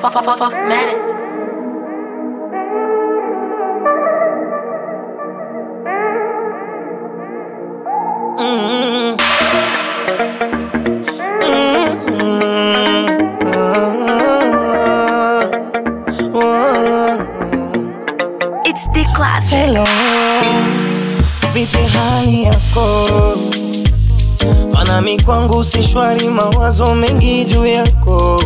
Fox Merit. It's the classic. Hello, vipi hali yako? Manami kwangu si shwari, mawazo mengi juu yako.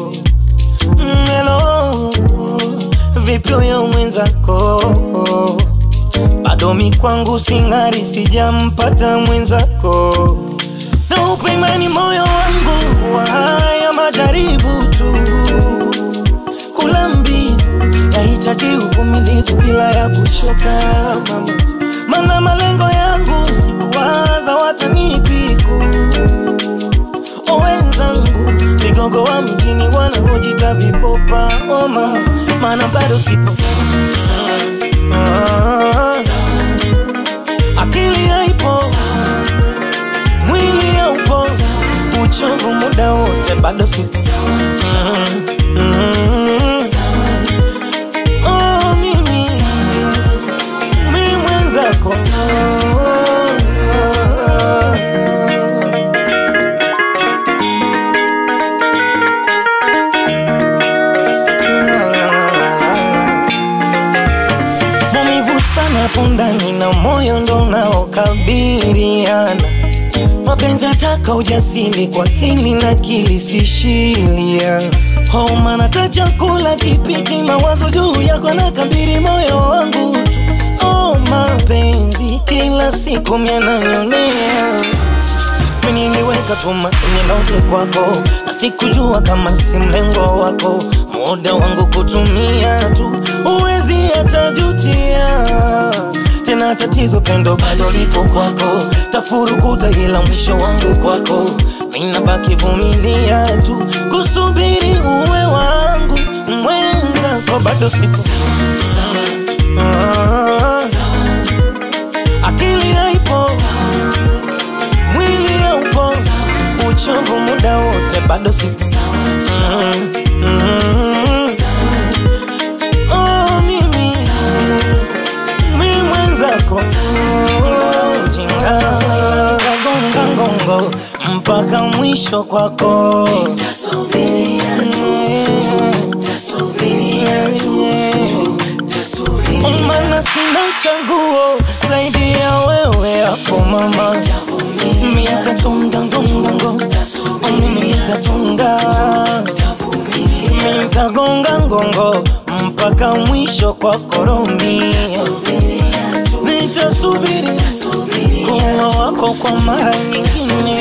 Hello, vipi uyo mwenzako? Bado mi kwangu singari, sijampata mwenzako. Na upe imani moyo wangu wa haya majaribu tu. Kula mbivu yahitaji uvumilivu bila ya kuchoka mama. Mana malengo yangu sikuwaza watanipiku. Wenzangu vigogo wa mjini wanaojita vipopa. Oh mama, mana bado sipo akili haipo, mwili haupo, uchovu muda wote bado sipo. Oh mimi mwenzako. Maumivu sana pundani na moyo ndo unaokabiriana. Mapenzi ataka ujasiri, kwa hili na kili sishilia. Oh mana ta chakula kipiti, mawazo juu yako na kabiri moyo wangu tu. Oh mapenzi kila siku miananyonea. Mimi niliweka tumaini lote kwako, na sikujua kama si mlengo wako. Muda wangu kutumia tu, uwezi atajutia. Tena tatizo pendo bado lipo kwako. Tafurukuta ila mwisho wangu kwako. Mina baki vumilia tu, kusubiri uwe wangu mwenzako bado sipo. Akili haipo, mwili haupo, uchovu muda wote bado sipo. Oh mimi mwenzako. Jinga gonga gongo mpaka mwisho kwako. Tasubiria tu, tasubiria tu. Mana sina chaguo zaidi ya wewe hapo mama. Mitatunga ngongo, mitatunga, mitagonga ngongo mpaka mwisho kwa koromi. Nitasubiri kuwa wako kwa mara nyingine.